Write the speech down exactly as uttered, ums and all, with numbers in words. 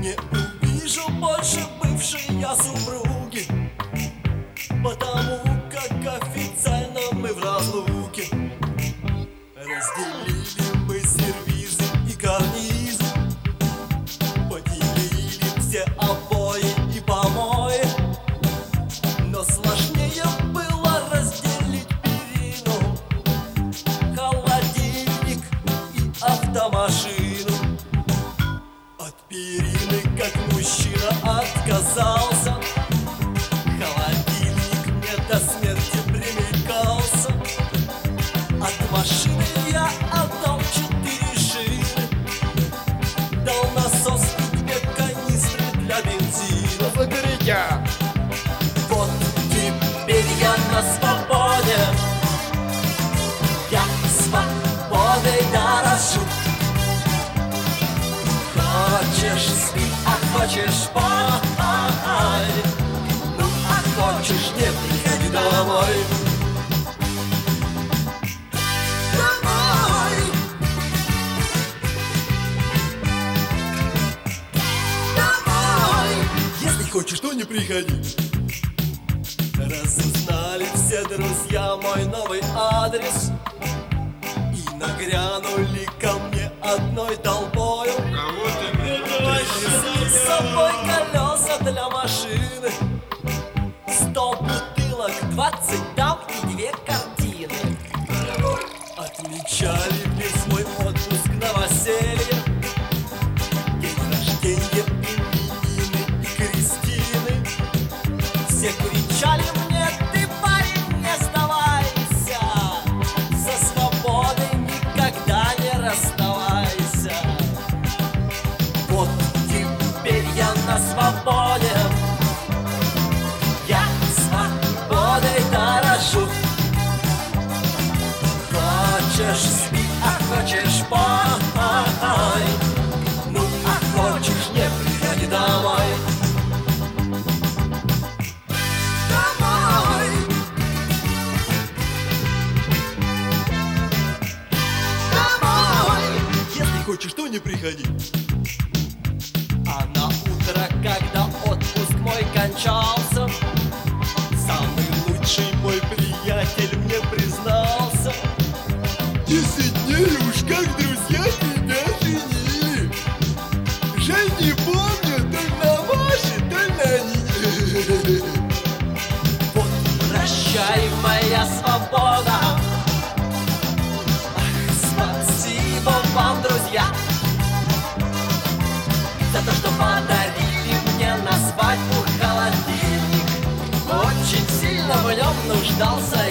Не увижу больше бывшей я супруги, потому как официально мы в разлуке. Разделили мы сервизы и карнизы, поделили все обои и помои, но сложнее было разделить перину, холодильник и автомашину. От перины, как мужчина, отказался, холодильник мне до смерти примелькался. От машины я отдал четыре шины, дал насос и две канистры для бензина. Заберите! Вот теперь я на свободе, я свободой дорожу. Хочешь спи, а хочешь пай, ну а хочешь не приходи домой. Домой, домой. Если хочешь, то не приходи. Разузнали все друзья мой новый адрес и нагрянули ко мне одной толпою. Кого ты мне Привезли с собой колеса для машины, сто бутылок, двадцать дам и две картины. Отмечали весь мой отпуск новоселье, день рождения, именины и крестины. Все кричали мне: ты, парень, не сдавайся, со свободой никогда не расставайся. Вот теперь я на свободе, я свободой дорожу. Хочешь спи, а хочешь пай, ну а хочешь не приходи домой. Домой, домой. Если хочешь, то не приходи. А на утро, когда отпуск мой кончался, самый лучший мой приятель мне признался: десять дней уж как друзья тебя женили. Жаль, не помню, то на ваши, то на них. Вот прощай, моя свобода. Ах, спасибо вам, друзья, за то, что подарили мне на свадьбу холодильник. Очень сильно в нем нуждался